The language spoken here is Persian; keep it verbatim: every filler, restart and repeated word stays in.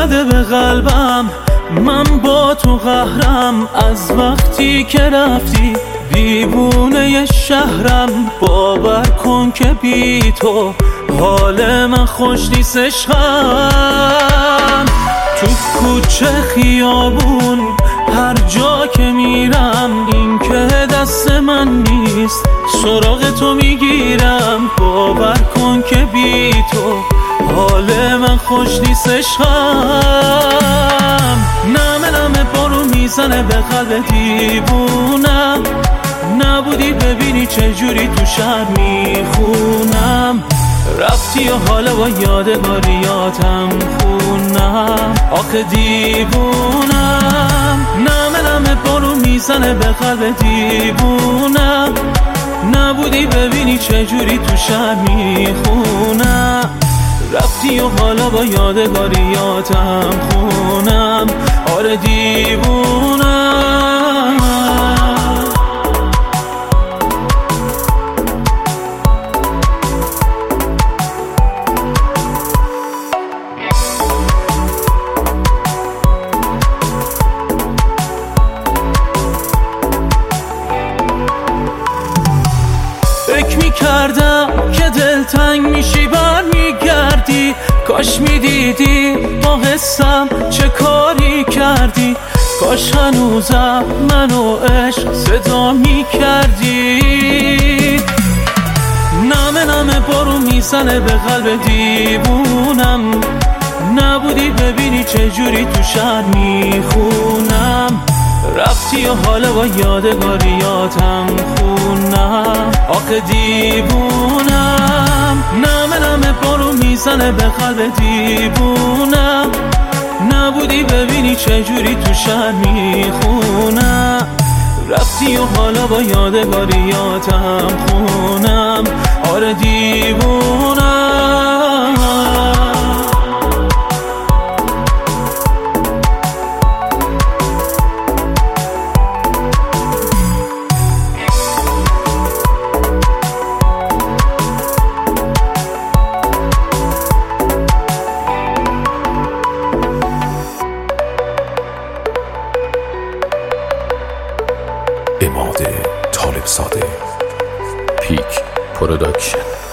زده به قلبم، من با تو قهرم. از وقتی که رفتی دیوونه شهرم، باور کن که بی تو حال من خوش نیست عشقم. تو کوچه خیابون هر جا که میرم، این که دست من نیست سراغ تو میگیرم. باور کن که بی تو حال من خوش نیست عشقم. نمه نمه بارون میزنه به قلب دیوونم، نبودی ببینی چجوری تو شهر میخونم. رفتی و حالا با یادگاریاتم خونم. آخه دیوونم، نمه نمه بارون میزنه به قلب دیوونم، نبودی ببینی چجوری تو شهر میخونم. رفتی و حالا با یادگاریاتم خونم. آره دیوونم. فکر میکردم که دلتنگ میشی برمیگردی، کاش میدیدی با حسم چه کاری کردی. کاش هنوزم منو عشق صدا میکردی. نمه نمه بارون میزنه به قلب دیوونم، نبودی ببینی چجوری تو شهر میخونم. رفتی و حالا با یادگاریاتم خونم. آخه دیوونم، نمه نمه بارون میزنه به قلب دیوونم، نبودی ببینی چجوری تو شهر میخونم. رفتی و حالا با یادگاریاتم خونم. آره دیوونم. اماده طالب زاده، پیک پروداکشن.